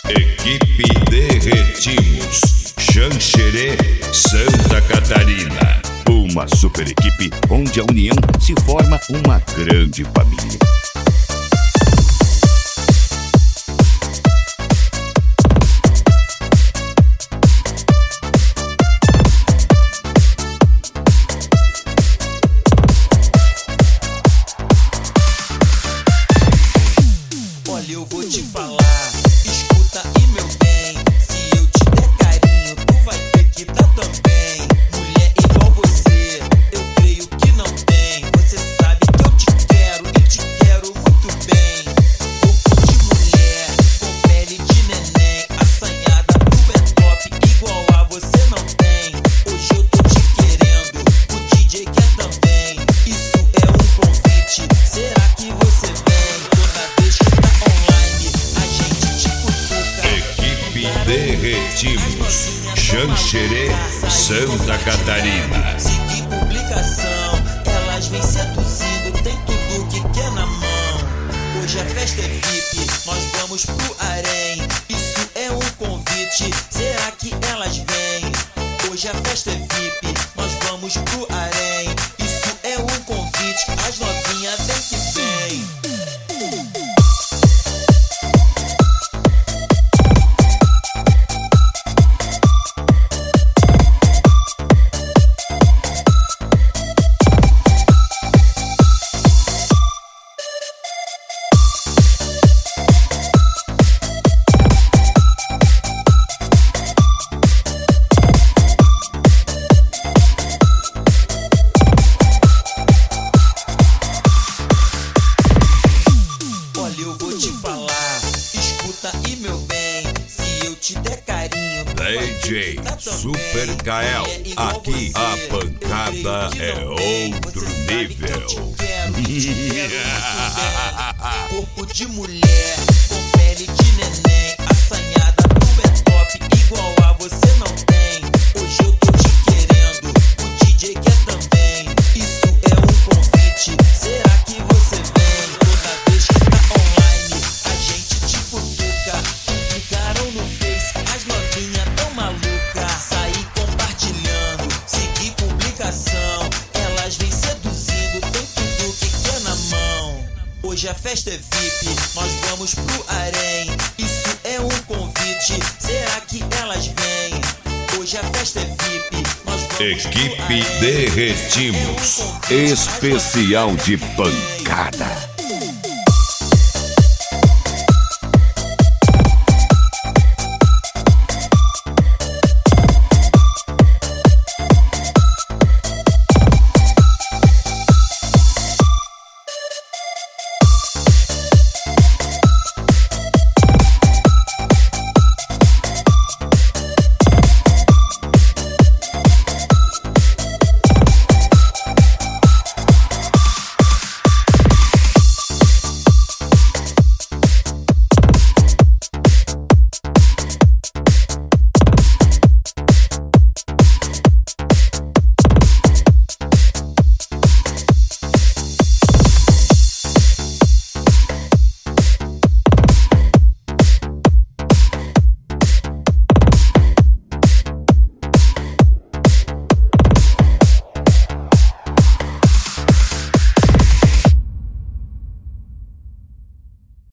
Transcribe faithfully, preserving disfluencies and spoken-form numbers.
Equipe Derretimos, Xanxerê, Santa Catarina. Uma super equipe onde a união se forma uma grande família. Olha, eu vou te falar, escuta aí meu bem. Se eu te der carinho, tu vai ter que dar também. Mulher igual você, eu creio que não tem. Você sabe que eu te quero e te quero muito bem. Corpo de mulher, com pele de neném, assanhada, tu é top, igual a você não tem. Hoje eu tô te querendo, o D J quer também. Isso é um convite, será que você vem? Toda vez que tá online, a gente te cutuca. Equipe Derretimos, Xanxerê, Santa Catarina. Seguir publicação, elas vêm seduzindo, tem tudo que quer na mão. Hoje a festa é V I P, nós vamos pro harém. Isso é um convite, será que elas vêm? Hoje a festa é V I P, nós vamos pro harém. Isso é um convite, as novinhas vem que vem. Olha, eu vou te falar, escuta aí meu bem. Se eu te der carinho, tu vai D J ter que dar também. Super Kael, Mulher igual aqui você, a eu creio pancada que é não tem. outro Você sabe que eu te nível. quero e te quero muito bem. Corpo de mulher, com pele de neném, assanhada, tu é top, igual a você não tem. Hoje eu tô te querendo, o D J quer também. Isso é um convite, será que você vem? Toda vez que tá online, a gente te cutuca. Clicaram no Face, as novinhas tão maluca. Sair compartilhando, seguir publicação, elas vêm seduzindo, tem tudo que quer na mão. Hoje a festa é V I P, nós vamos pro harém. Isso é um convite, será que elas vêm? Hoje a festa é V I P, nós vamos pro Equipe harém. Derretimos, especial de pancada.